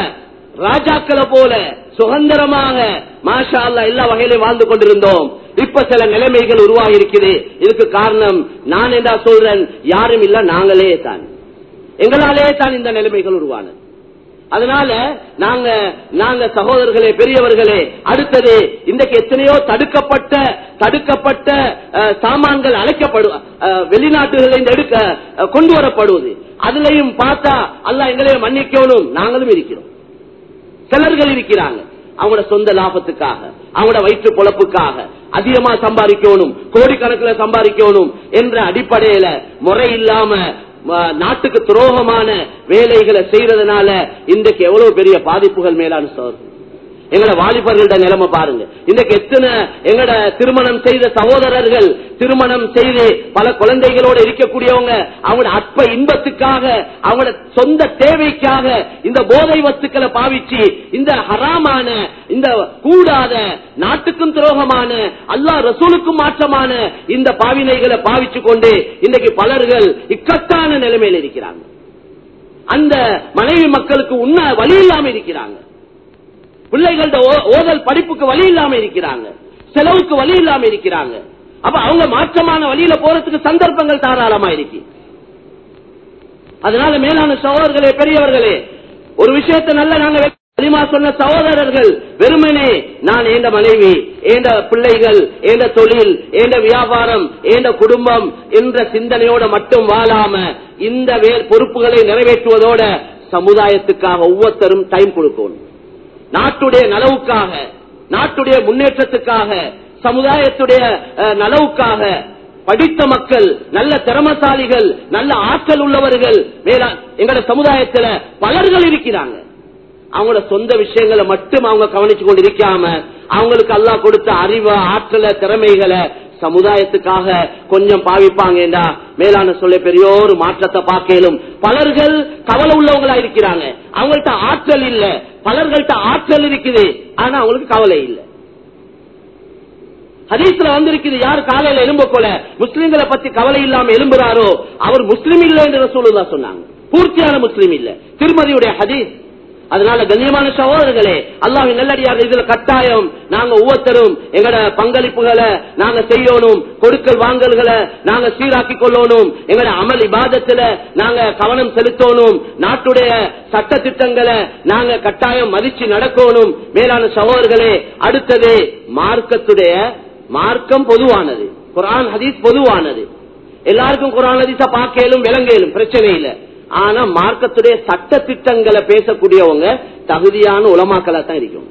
ராஜாக்களை போல சுதந்திரமாக மாஷா அல்லாஹ் எல்லா வகையிலும் வாழ்ந்து கொண்டிருந்தோம். இப்ப சில நிலைமைகள் உருவாகி இருக்குது. இதுக்கு காரணம் நான் என்ன சொல்றேன், யாரும் இல்ல, நாங்களே தான், எங்களாலே தான் இந்த நிலைமைகள் உருவானது. அதனால நாங்க நாங்க சகோதரர்களே, பெரியவர்களே, அடுத்தது இன்றைக்கு எத்தனையோ தடுக்கப்பட்ட தடுக்கப்பட்ட சாமான்கள் அழைக்கப்படு வெளிநாட்டுகளில் எடுக்க கொண்டு வரப்படுவது. அதுலயும் பார்த்தா அல்லாஹ் எங்களையும் மன்னிக்கணும், நாங்களும் இருக்கிறோம். சிலர்கள் இருக்கிறாங்க அவங்களோட சொந்த லாபத்துக்காக, அவங்களோட வயிற்று பொழப்புக்காக அதிகமா சம்பாதிக்கணும், கோடிக்கணக்கில் சம்பாதிக்கணும் என்ற அடிப்படையில முறை இல்லாம நாட்டுக்கு துரோகமான வேலைகளை செய்யறதுனால இன்றைக்கு எவ்வளவு பெரிய பாதிப்புகள் மேலான சார். எங்கட வாலிபர்களோட நிலைமை பாருங்க. இன்றைக்கு எத்தனை எங்கட திருமணம் செய்த சகோதரர்கள் திருமணம் செய்து பல குழந்தைகளோடு இருக்கக்கூடியவங்க அவங்களோட அற்ப இன்பத்துக்காக, அவங்களோட சொந்த தேவைக்காக இந்த போதை வஸ்துக்களை பாவிச்சு இந்த ஹராமான, இந்த கூடாத, நாட்டுக்கும் துரோகமான, அல்லாஹ் ரசூலுக்கும் மாற்றமான இந்த பாவினைகளை பாவிச்சு கொண்டு இன்றைக்கு பலர்கள் இக்கட்டான நிலைமையில் இருக்கிறாங்க. அந்த மனைவி மக்களுக்கு உண்ண வழி இல்லாம இருக்கிறாங்க. பிள்ளைகளோட ஓதல் படிப்புக்கு வழி இல்லாம இருக்கிறாங்க, செலவுக்கு வழி இல்லாம இருக்கிறாங்க. அப்ப அவங்க மாற்றமான வழியில போறதுக்கு சந்தர்ப்பங்கள் தாராளமா இருக்கு. அதனால மேலான சகோதரர்களே, பெரியவர்களே, ஒரு விஷயத்தை நல்ல நாங்க கலிமா சொன்ன சகோதரர்கள் வெறுமனே நான் ஏண்ட மனைவி, ஏண்ட பிள்ளைகள், ஏண்ட தொழில், ஏண்ட வியாபாரம், ஏண்ட குடும்பம் என்ற சிந்தனையோட மட்டும் வாழாம இந்த பொறுப்புகளை நிறைவேற்றுவதோட சமுதாயத்துக்காக ஒவ்வொருத்தரும் டைம் கொடுக்கணும். நாட்டுடைய நலவுக்காக, நாட்டுடைய முன்னேற்றத்துக்காக, சமுதாயத்துடைய நலவுக்காக படித்த மக்கள், நல்ல திறமசாலிகள், நல்ல ஆற்றல் உள்ளவர்கள் எங்களோட சமுதாயத்தில் பலர்கள் இருக்கிறாங்க. அவங்களோட சொந்த விஷயங்களை மட்டும் அவங்க கவனிச்சு கொண்டு இருக்காம அவங்களுக்கு அல்லாஹ் கொடுத்த அறிவு, ஆற்றல, திறமைகளை சமுதாயத்துக்காக கொஞ்சம் பாவிப்பாங்கடா மேலான சொல்ல பெரிய ஒரு மாற்றத்தை பார்க்கலும். பலர்கள் கவலை உள்ளவங்களா இருக்கிறாங்க, அவங்கள்ட்ட ஆற்றல் இல்ல. பலர்கள்ட்ட ஆற்றல் இருக்குது, ஆனா அவங்களுக்கு கவலை இல்லை. ஹதீஸ்ல வந்திருக்குது, யார் காலையில எலும்ப போல முஸ்லிம்களை பத்தி கவலை இல்லாம எலும்புறாரோ அவர் முஸ்லிம் இல்லை என்று ரசூலுல்லாஹ் சொன்னாங்க. பூர்த்தியான முஸ்லிம் இல்ல, திருமதியுடைய ஹதீஸ். அதனால கண்ணியமான சகோதரர்களே, அல்லாஹ்வின் நல்லடியார்கள், இதுல கட்டாயம் நாங்க ஒவ்வொருத்தரும் எங்கட பங்களிப்புகளை நாங்க செய்யணும், கொடுக்கல் வாங்கல்களை நாங்க சீராக்கி கொள்ளணும், எங்கட அமல் இபாதத்துல நாங்க கவனம் செலுத்தணும், நாட்டுடைய சட்ட திட்டங்களை நாங்க கட்டாயம் மதிச்சு நடக்கணும். மேலான சகோதரர்களே, அடுத்தது மார்க்கத்துடைய மார்க்கம் பொதுவானது, குர்ஆன் ஹதீஸ் பொதுவானது. எல்லாருக்கும் குர்ஆன் ஹதீஸ பார்க்கலும் விளங்கலும், பிரச்சனை இல்லை. ஆனா மார்க்கத்துடைய சட்ட திட்டங்களை பேசக்கூடியவங்க தகுதியான உலமாக்களா தான் இருக்கும்.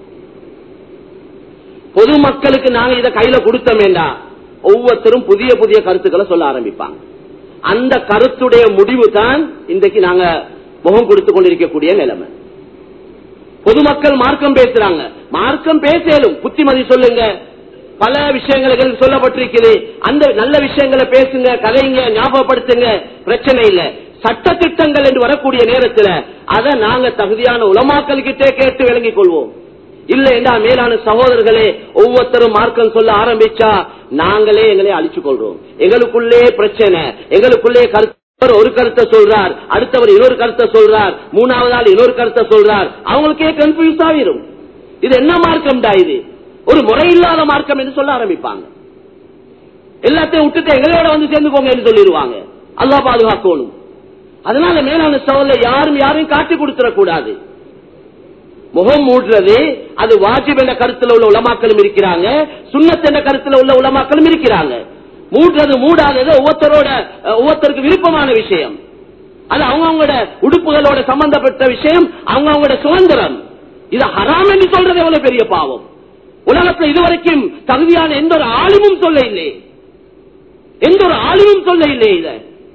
பொதுமக்களுக்கு நாங்க இதை கையில கொடுத்தோமேண்டா ஒவ்வொருத்தரும் புதிய புதிய கருத்துக்களை சொல்ல ஆரம்பிப்பாங்க. அந்த கருத்துடைய முடிவு தான் இன்றைக்கு நாங்க முகம் கொடுத்து கொண்டிருக்கக்கூடிய நிலைமை. பொதுமக்கள் மார்க்கம் பேசுறாங்க, மார்க்கம் பேசலும், புத்திமதி சொல்லுங்க, பல விஷயங்களுக்கு சொல்லப்பட்டிருக்குது, அந்த நல்ல விஷயங்களை பேசுங்க, கதைங்க, ஞாபகப்படுத்துங்க, பிரச்சனை இல்லை. சட்ட திட்டங்கள் என்று வரக்கூடிய நேரத்தில் அதை நாங்க தகுதியான உலமாக்கள் கிட்டே கேட்டு விளங்கிக் கொள்வோம். இல்ல என்றா மேலான சகோதரர்களே, ஒவ்வொருத்தரும் மார்க்கம் சொல்ல ஆரம்பிச்சா நாங்களே எங்களை அழிச்சுக் கொள்றோம். எங்களுக்குள்ளே பிரச்சனை, எங்களுக்குள்ளே கருத்து, ஒரு கருத்தை சொல்றார், அடுத்தவர் இன்னொரு கருத்தை சொல்றார், மூணாவது ஆள் இன்னொரு கருத்தை சொல்றார், அவங்களுக்கே கன்ஃபியூஸ் ஆகிரும். இது என்ன மார்க்கம்டா, இது ஒரு முறையில்லாத மார்க்கம் என்று சொல்ல ஆரம்பிப்பாங்க. எல்லாத்தையும் விட்டுட்டு எங்களோட வந்து சேர்ந்துக்கோங்க என்று சொல்லிடுவாங்க. அல்லாஹ் பாதுகாக்கணும். அதனால மேலான சோழ யாரும் யாரையும் காட்டி கொடுத்துடக்கூடாது. முகம் மூடுறது அது வாஜிப் என்ற கருத்துல உள்ள உலமாக்களும் இருக்கிறாங்க, சுன்னத் என்ற கருத்துல உள்ள உலமாக்களும் இருக்கிறாங்க. மூடுறது மூடாதது ஒவ்வொருத்தரோட ஒவ்வொருத்தருக்கு விருப்பமான விஷயம். அது அவங்களோட உடுப்புகளோட சம்பந்தப்பட்ட விஷயம், அவங்க அவங்களோட சுதந்திரம். இது ஹராம் என்று சொல்றது எவ்வளவு பெரிய பாவம். உலகத்தில் இதுவரைக்கும் தகுதியான எந்த ஒரு ஆளுமும் சொல்ல இல்லை, எந்த ஒரு ஆளுமும் சொல்ல இல்லை. இதை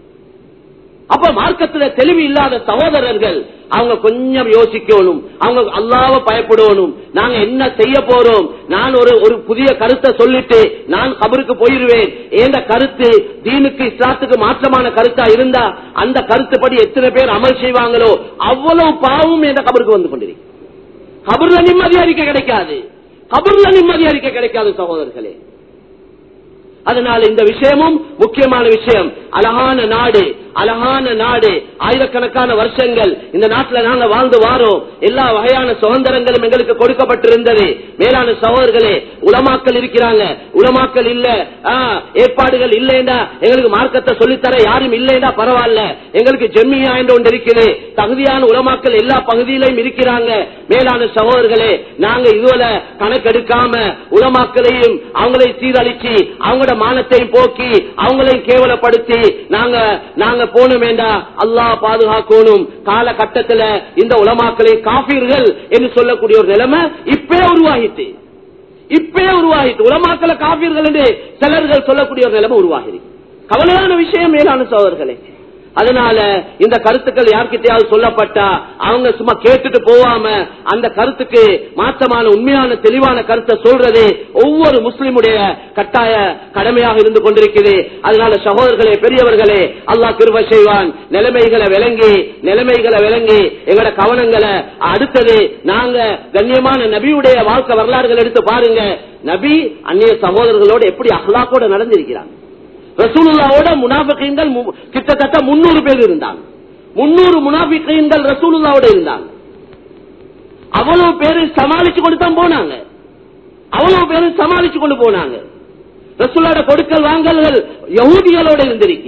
அப்ப மார்க்கத்துல தெளிவு இல்லாத சகோதரர்கள் அவங்க கொஞ்சம் யோசிக்கணும், அவங்க அல்லாஹ்வை பயப்படணும். நாங்க என்ன செய்ய போறோம், நான் ஒரு ஒரு புதிய கருத்தை சொல்லிட்டு நான் கபருக்கு போயிருவேன், என்ற கருத்து தீனுக்கு இஸ்லாத்துக்கு மாற்றமான கருத்தா இருந்தா அந்த கருத்துப்படி எத்தனை பேர் அமல் செய்வாங்களோ அவ்வளவு பாவம் என்ற கபருக்கு வந்து கொண்டிருக்கு. கபர்ல நிம்மதி அறிக்கை கிடைக்காது, கபர்ல நிம்மதி அறிக்கை கிடைக்காது சகோதரர்களே. அதனால இந்த விஷயமும் முக்கியமான விஷயம். அழகான நாடு, அழகான நாடு, ஆயிரக்கணக்கான வருஷங்கள் இந்த நாட்டில் நாங்கள் வாழ்ந்து வாரோம். எல்லா வகையான சுதந்திரங்களும் எங்களுக்கு கொடுக்கப்பட்டிருந்தது. மேலான சகோதரர்களே, உலமாக்கள் இருக்கிறாங்க, உலமாக்கள் இல்ல, ஏற்பாடுகள் இல்லைண்டா எங்களுக்கு மார்க்கத்தை சொல்லித்தர யாரும் இல்லைண்டா பரவாயில்ல, எங்களுக்கு ஜெம்மியா என்று ஒன்று இருக்குது, தகுதியான உலமாக்கள் எல்லா பகுதியிலையும் இருக்கிறாங்க. மேலான சகோதரர்களே, நாங்க இதுவரை கணக்கெடுக்காம உலமாக்களையும் அவங்களை சீரழிச்சு அவங்களோட மானத்தையும் போக்கி அவங்களையும் கேவலப்படுத்தி நாங்க நாங்க போனோம் வேண்டா அல்லாஹ் பாதுகாக்கணும். காலகட்டத்தில் இந்த உலமாக்களை காபீர்கள் என்று சொல்லக்கூடிய ஒரு நிலைமை இப்பே உருவாகிட்டு இப்பே உருவாகிட்டு உலமாக்களை காபீர்கள் என்று சிலர்கள் சொல்லக்கூடிய ஒரு நிலைமை உருவாகி கவலையான விஷயம். மேலான சகோதரர்களே, அதனால இந்த கருத்துக்கள் யார்கிட்டயாவது சொல்லப்பட்டா அவங்க சும்மா கேட்டுட்டு போவாம அந்த கருத்துக்கு மாற்றமான உண்மையான தெளிவான கருத்தை சொல்றது ஒவ்வொரு முஸ்லிமுடைய கட்டாய கடமையாக இருந்து கொண்டிருக்கிறது. அதனால சகோதரர்களே, பெரியவர்களே, அல்லாஹ் கிருபை செய்வான். நிலைமைகளை விளங்கி நிலைமைகளை விளங்கி எங்களோட கவனங்களை அடுத்தது நாங்க கண்ணியமான நபியுடைய வாழ்க்கை வரலாறுகள் எடுத்து பாருங்க. நபி அந்நிய சகோதரர்களோடு எப்படி அஹ்லாக்கோட நடந்திருக்கிறாங்க. ரசூலுல்லாவோட முனாஃபிகீன்கள் கிட்டத்தட்ட முன்னூறு பேர் இருந்தாங்க. முன்னூறு முனாஃபிகீன்கள் ரசூலுல்லாவோட இருந்தாங்க. அவ்வளவு பேரு சமாளிச்சு கொண்டு தான் போனாங்க. அவ்வளவு பேரு சமாளிச்சு கொண்டு போனாங்க. ரசூலோட கொடுக்கல் வாங்கல்கள் யஹூதிகளோட இருந்திருக்கு.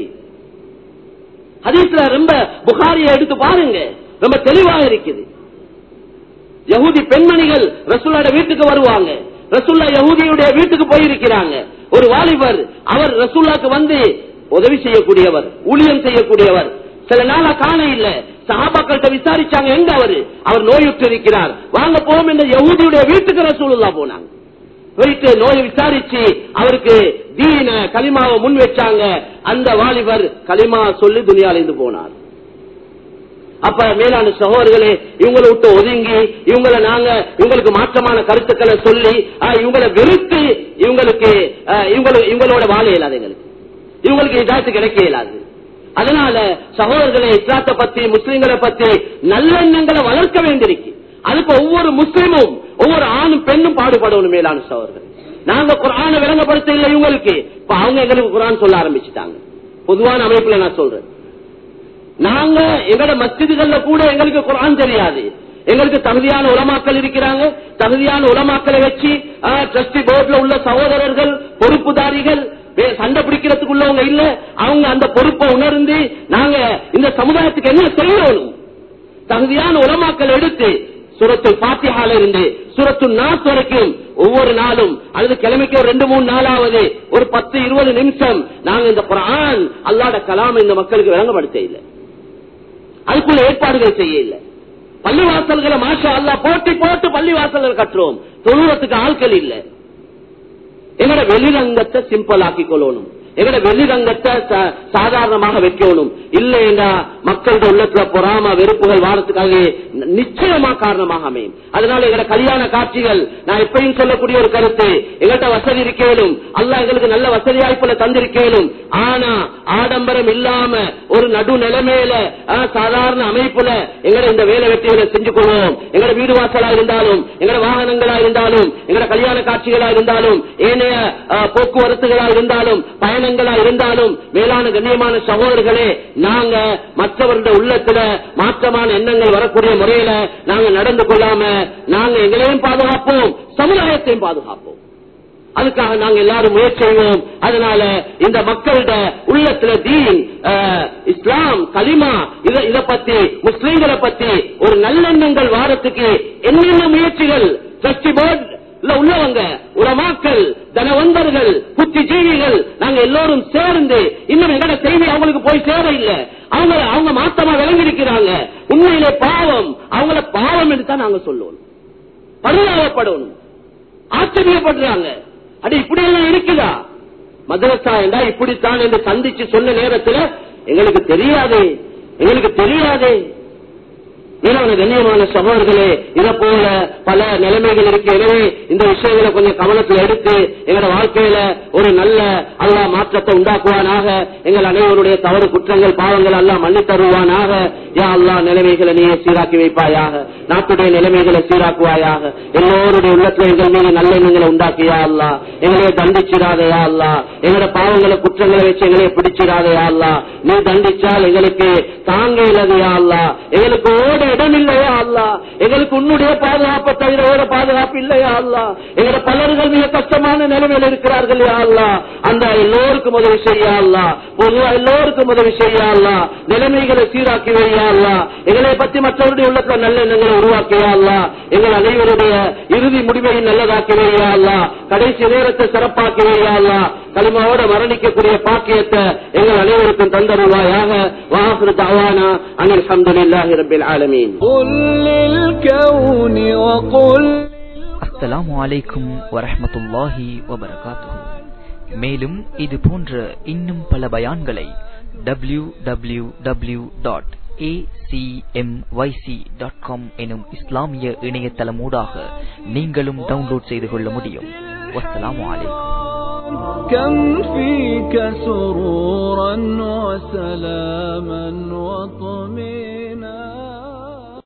ஹதீஸ்ல ரொம்ப புகாரியை எடுத்து பாருங்க, ரொம்ப தெளிவாக இருக்குது. யஹூதி பெண்மணிகள் ரசூலோட வீட்டுக்கு வருவாங்க. ரசூல்லா யஹூதியுடைய வீட்டுக்கு போயிருக்கிறாங்க. ஒரு வாலிபர், அவர் ரசூல்லாக்கு வந்து உதவி செய்யக்கூடியவர், ஊழியம் செய்யக்கூடியவர். சில நாளா காண இல்ல, சஹாபாக்கள்கிட்ட விசாரிச்சாங்க, எங்க அவரு? அவர் நோயுற்று இருக்கிறார், வாங்க போவோம் என்ற யஹூதியுடைய வீட்டுக்கு ரசூலுல்லாஹ் போனாங்க. போயிட்டு நோயை விசாரிச்சு அவருக்கு தீன கலிமாவை முன் வச்சாங்க. அந்த வாலிபர் கலிமா சொல்லி துனியால இருந்து போனார். அப்ப மேலான சகோதரர்களே, இவங்களை விட்டு ஒதுங்கி இவங்களை நாங்க இவங்களுக்கு மாற்றமான கருத்துக்களை சொல்லி இவங்களை வெறுத்து இவங்களுக்கு இவங்களோட வாழ இயலாது, எங்களுக்கு இவங்களுக்கு இதாத்து கிடைக்க இயலாது. அதனால சகோதரர்களை, இஸ்லாத்தை பத்தி முஸ்லிம்களை பத்தி நல்லெண்ணங்களை வளர்க்க வேண்டியிருக்கு. அதுக்கு ஒவ்வொரு முஸ்லிமும் ஒவ்வொரு ஆணும் பெண்ணும் பாடுபடணும். மேலான சகோதரர்கள், நாங்க குர்ஆனை விளங்கப்படுத்த இல்லை இவங்களுக்கு, இப்ப அவங்க எங்களுக்கு குர்ஆன் சொல்ல ஆரம்பிச்சுட்டாங்க. பொதுவான அமைப்புல நான் சொல்றேன், நாங்க எங்கட மஸ்ஜிதுகள்ல கூட எங்களுக்கு குர்ஆன் தெரியாது. எங்களுக்கு தகுதியான உலமாக்கள் இருக்கிறாங்க. தகுதியான உலமாக்களை வச்சு ட்ரஸ்டி போர்ட்ல உள்ள சகோதரர்கள், பொறுப்புதாரிகள், சண்டை பிடிக்கிறதுக்கு உள்ளவங்க இல்ல, அவங்க அந்த பொறுப்பை உணர்ந்து நாங்க இந்த சமுதாயத்துக்கு என்ன செய்யணும், தகுதியான உலமாக்கள் எடுத்து சூரத்து ஃபாத்திஹால இருந்து சூரத்து நாஸ் வரைக்கும் ஒவ்வொரு நாளும் அல்லது கிழமைக்கு ஒரு ரெண்டு மூணு நாளாவது ஒரு பத்து இருபது நிமிஷம் நாங்க இந்த குர்ஆன் அல்லாஹ்வுடைய கலாம் இந்த மக்களுக்கு விளங்கப்படுத்த இல்லை. அதுக்குள்ள ஏற்பாடுகள் செய்ய இல்லை. பள்ளிவாசல்களை மாஷா அல்லாஹ் போட்டி போட்டு பள்ளிவாசல்கள் கட்டுறோம், தொழுவத்துக்கு ஆட்கள் இல்லை. எங்கட வெளிரங்கத்தை சிம்பிள் ஆக்கி கொள்ளணும், எங்கட வெளிரங்கத்தை சாதாரணமாக வைக்கணும். இல்லையா மக்களுடைய உள்ளத்துல பொறாம வெறுப்புகள் வாரத்துக்காக நிச்சயமா காரணமாக அமையும். அதனால எங்கட கல்யாண காட்சிகள், நான் எப்பயும் சொல்லக்கூடிய ஒரு கருத்து, எங்கள்கிட்ட வசதி இருக்கேனும், அல்லாஹ் எங்களுக்கு நல்ல வசதி வாய்ப்புல தந்திருக்கேனும், ஆனா ஆடம்பரம் இல்லாம ஒரு நடு நிலைமையில சாதாரண அமைப்புல எங்கட இந்த வேலை வெற்றிகளை செஞ்சு கொள்வோம். எங்கட வீடு வாசலா இருந்தாலும், எங்கட வாகனங்களா இருந்தாலும், எங்கட கல்யாண காட்சிகளா இருந்தாலும், ஏனைய போக்குவரத்துகளா இருந்தாலும், பயணங்களா இருந்தாலும், மேலான கண்ணியமான சகோதரர்களே, நாங்க மற்றவர்களுடைய உள்ளத்துல மாற்றமான எண்ணங்கள் வரக்கூடிய முறையில நாங்க நடந்து கொள்ளாம நாங்க எங்களையும் பாதுகாப்போம், சமுதாயத்தையும் பாதுகாப்போம். அதுக்காக நாங்க எல்லாரும் முயற்சி செய்வோம். அதனால இந்த மக்களோட உள்ளத்துல தீன், இஸ்லாம், கலிமா, இத பத்தி முஸ்லீம்களை பத்தி ஒரு நல்லெண்ணங்கள் வாரத்துக்கு என்னென்ன முயற்சிகள் ட்ரஸ்டி போர்டு உள்ளவங்க, உலமாக்கள், தனவந்தர்கள், புத்திஜீவிகள், நாங்க எல்லோரும் சேர்ந்து இன்னும் எங்கட செய்தி அவங்களுக்கு போய் சேர இல்ல, அவங்க அவங்க மாத்தமா விளங்கி இருக்கிறாங்க. உண்மையிலே பாவம், அவங்கள பாவம் என்று தான் நாங்க சொல்லுவோம். பரிதாபப்படணும், ஆச்சரியப்படுறாங்க. அடி இப்படி எல்லாம் இருக்குதா மதரசா என்றா இப்படித்தான் என்று சந்திச்சு சொன்ன நேரத்தில் எங்களுக்கு தெரியாது, எங்களுக்கு தெரியாது. மேலான கண்ணியமான சகோதரர்களே, இதை போல பல நிலைமைகள் இருக்கு. எனவே இந்த விஷயங்களை கொஞ்சம் கவனத்தில் எடுத்து எங்களோட வாழ்க்கையில ஒரு நல்ல அல்லாஹ் மாற்றத்தை உண்டாக்குவானாக. எங்கள் அனைவருடைய தவறு குற்றங்கள் பாவங்கள் எல்லாம் மன்னி தருவானாக. யா யா அல்லாஹ் நிலைமைகளை நீ சீராக்கி வைப்பாயாக, நாட்டுடைய நிலைமைகளை சீராக்குவாயாக. எல்லோருடைய உள்ளத்துல எங்கள் மீது நல்ல எண்ணங்களை உண்டாக்கியா அல்லாஹ். எங்களை தண்டிச்சிடாதையா அல்லாஹ். எங்களோட பாவங்களை குற்றங்களை வச்சு எங்களை பிடிச்சிடாதையா அல்லாஹ். நீ தண்டிச்சால் எங்களுக்கு தாங்க இல்லாதையா அல்லாஹ். எங்களுக்கு ஓட இடம் இல்லையா அல்லாஹ். எங்களுக்கு உன்னுடைய பாதுகாப்பை தவிர ஓட பாதுகாப்பு இல்லையா அல்லாஹ். எங்களோட பலர்கள் மிக கஷ்டமான நிலைமையில் இருக்கிறார்கள் யா அல்லாஹ். அந்த எல்லோருக்கும் உதவி செய்யா அல்லாஹ். பொதுவா எல்லோருக்கும் உதவி செய்யா அல்லாஹ். நிலைமைகளை சீராக்கி வையா அல்லாஹ். எங்களை பற்றி மற்றவருடைய உள்ளத்துல நல்ல எண்ணங்களை உருவாக்கியா அல்லாஹ். எங்கள் அனைவருடைய இறுதி முடிவை நல்லதாக்கி வையா அல்லாஹ். கடைசி நேரத்தை சிறப்பாக்கி வையா அல்லாஹ். கலிமாவோட மரணிக்கக்கூடிய பாக்கியத்தை எங்கள் அனைவருக்கும் தந்தருவாயாக. வாஹிரு தஅவானா அனில் ஹம்துலில்லாஹி ரப்பில் ஆலமீன். அஸ்ஸலாமு அலைக்கும் வரஹ்மத்துல்லாஹி வபரகாத்துஹு. மேலும் இது போன்ற இன்னும் பல பயான்களை W W W dot A C M Y C dot com எனும் இஸ்லாமிய இணையதளமூடாக நீங்களும் டவுன்லோட் செய்து கொள்ள முடியும். வஸ்ஸலாமு அலைக்கும். كم فيك سرورا وسلاما وطمئنا